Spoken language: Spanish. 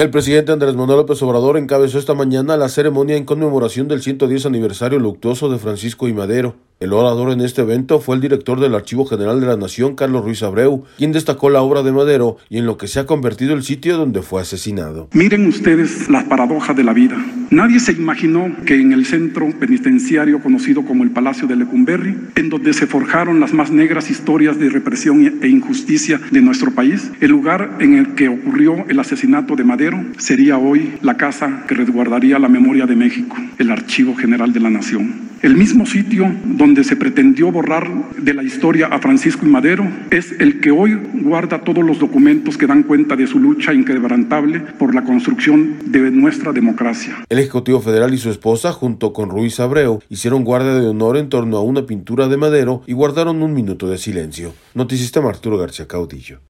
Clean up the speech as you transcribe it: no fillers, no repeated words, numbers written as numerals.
El presidente Andrés Manuel López Obrador encabezó esta mañana la ceremonia en conmemoración del 110 aniversario luctuoso de Francisco I. Madero. El orador en este evento fue el director del Archivo General de la Nación, Carlos Ruiz Abreu, quien destacó la obra de Madero y en lo que se ha convertido el sitio donde fue asesinado. Miren ustedes la paradoja de la vida. Nadie se imaginó que en el centro penitenciario conocido como el Palacio de Lecumberri, en donde se forjaron las más negras historias de represión e injusticia de nuestro país, el lugar en el que ocurrió el asesinato de Madero sería hoy la casa que resguardaría la memoria de México, el Archivo General de la Nación. El mismo sitio donde se pretendió borrar de la historia a Francisco I. Madero es el que hoy guarda todos los documentos que dan cuenta de su lucha inquebrantable por la construcción de nuestra democracia. El Ejecutivo Federal y su esposa, junto con Ruiz Abreu, hicieron guardia de honor en torno a una pintura de Madero y guardaron un minuto de silencio. Noticista Arturo García Caudillo.